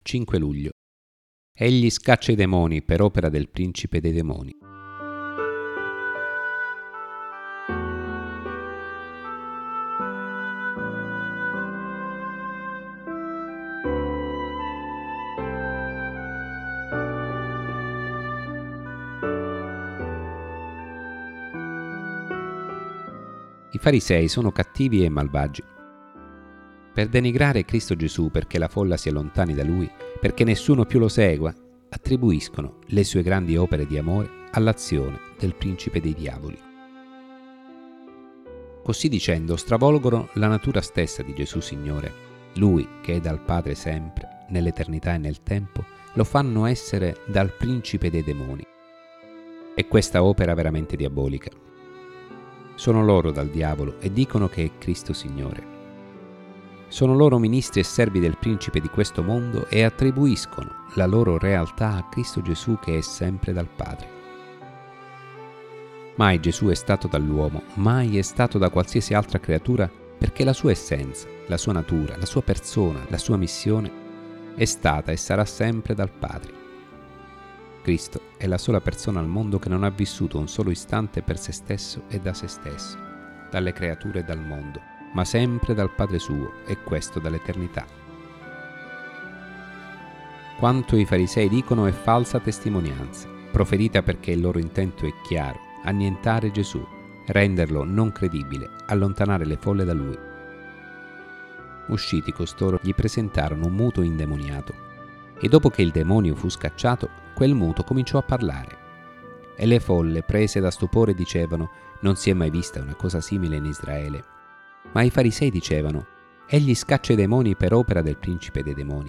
5 luglio. Egli scaccia i demoni per opera del principe dei demoni. I farisei sono cattivi e malvagi. Per denigrare Cristo Gesù, perché la folla si allontani da Lui, perché nessuno più lo segua, attribuiscono le sue grandi opere di amore all'azione del principe dei diavoli. Così dicendo stravolgono la natura stessa di Gesù Signore. Lui, che è dal Padre sempre, nell'eternità e nel tempo, lo fanno essere dal principe dei demoni. È questa opera veramente diabolica. Sono loro dal diavolo e dicono che è Cristo Signore. Sono loro ministri e servi del principe di questo mondo e attribuiscono la loro realtà a Cristo Gesù che è sempre dal Padre. Mai Gesù è stato dall'uomo, mai è stato da qualsiasi altra creatura, perché la sua essenza, la sua natura, la sua persona, la sua missione è stata e sarà sempre dal Padre. Cristo è la sola persona al mondo che non ha vissuto un solo istante per se stesso e da se stesso, dalle creature e dal mondo, ma sempre dal Padre suo, e questo dall'eternità. Quanto i farisei dicono è falsa testimonianza, proferita perché il loro intento è chiaro: annientare Gesù, renderlo non credibile, allontanare le folle da lui. Usciti costoro gli presentarono un muto indemoniato, e dopo che il demonio fu scacciato, quel muto cominciò a parlare. E le folle, prese da stupore, dicevano: non si è mai vista una cosa simile in Israele. Ma i farisei dicevano: egli scaccia i demoni per opera del principe dei demoni.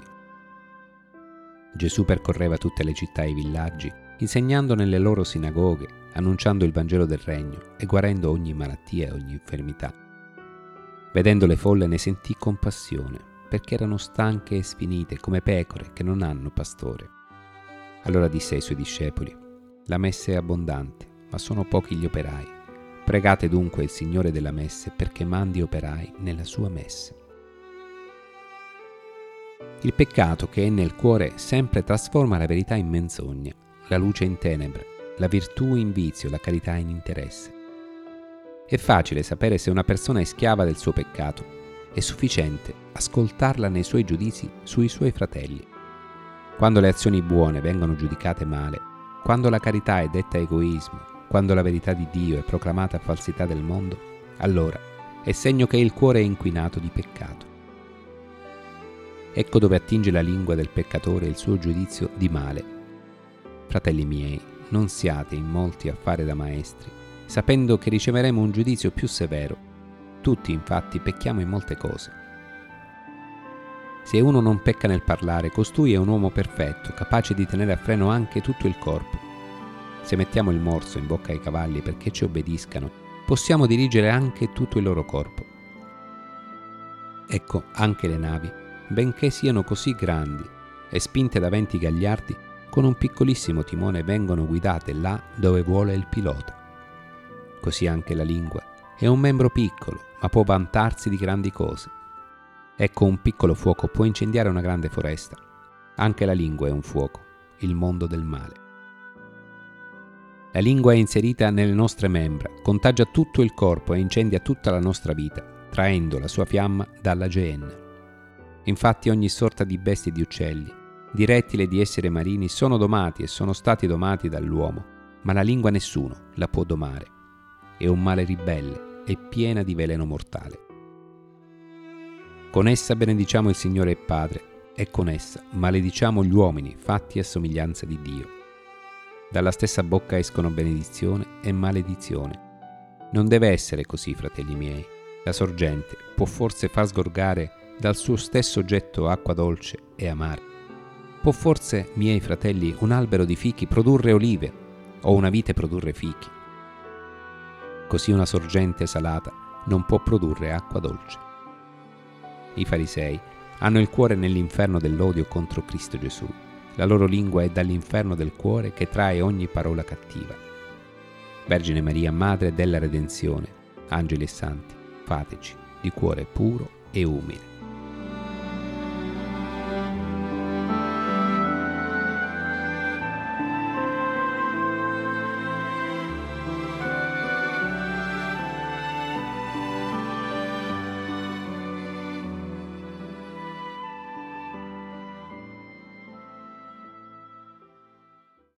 Gesù percorreva tutte le città e i villaggi, insegnando nelle loro sinagoghe, annunciando il Vangelo del Regno e guarendo ogni malattia e ogni infermità. Vedendo le folle ne sentì compassione, perché erano stanche e sfinite come pecore che non hanno pastore. Allora disse ai suoi discepoli: la messe è abbondante, ma sono pochi gli operai. Pregate dunque il Signore della messe perché mandi operai nella sua messe. Il peccato che è nel cuore sempre trasforma la verità in menzogna, la luce in tenebra, la virtù in vizio, la carità in interesse. È facile sapere se una persona è schiava del suo peccato. È sufficiente ascoltarla nei suoi giudizi sui suoi fratelli. Quando le azioni buone vengono giudicate male, quando la carità è detta egoismo, quando la verità di Dio è proclamata falsità del mondo, allora è segno che il cuore è inquinato di peccato. Ecco dove attinge la lingua del peccatore il suo giudizio di male. Fratelli miei, non siate in molti a fare da maestri, sapendo che riceveremo un giudizio più severo. Tutti, infatti, pecchiamo in molte cose. Se uno non pecca nel parlare, costui è un uomo perfetto, capace di tenere a freno anche tutto il corpo. Se mettiamo il morso in bocca ai cavalli perché ci obbediscano, possiamo dirigere anche tutto il loro corpo. Ecco, anche le navi, benché siano così grandi e spinte da venti gagliardi, con un piccolissimo timone vengono guidate là dove vuole il pilota. Così anche la lingua è un membro piccolo, ma può vantarsi di grandi cose. Ecco, un piccolo fuoco può incendiare una grande foresta. Anche la lingua è un fuoco, il mondo del male. La lingua è inserita nelle nostre membra, contagia tutto il corpo e incendia tutta la nostra vita, traendo la sua fiamma dalla Geenna. Infatti ogni sorta di bestie e di uccelli, di rettili e di esseri marini sono domati e sono stati domati dall'uomo, ma la lingua nessuno la può domare. È un male ribelle, è piena di veleno mortale. Con essa benediciamo il Signore e Padre, e con essa malediciamo gli uomini fatti a somiglianza di Dio. Dalla stessa bocca escono benedizione e maledizione. Non deve essere così, fratelli miei. La sorgente può forse far sgorgare dal suo stesso getto acqua dolce e amara. Può forse, miei fratelli, un albero di fichi produrre olive, o una vite produrre fichi. Così una sorgente salata non può produrre acqua dolce. I farisei hanno il cuore nell'inferno dell'odio contro Cristo Gesù. La loro lingua è dall'inferno del cuore che trae ogni parola cattiva. Vergine Maria, Madre della Redenzione, angeli e santi, fateci di cuore puro e umile.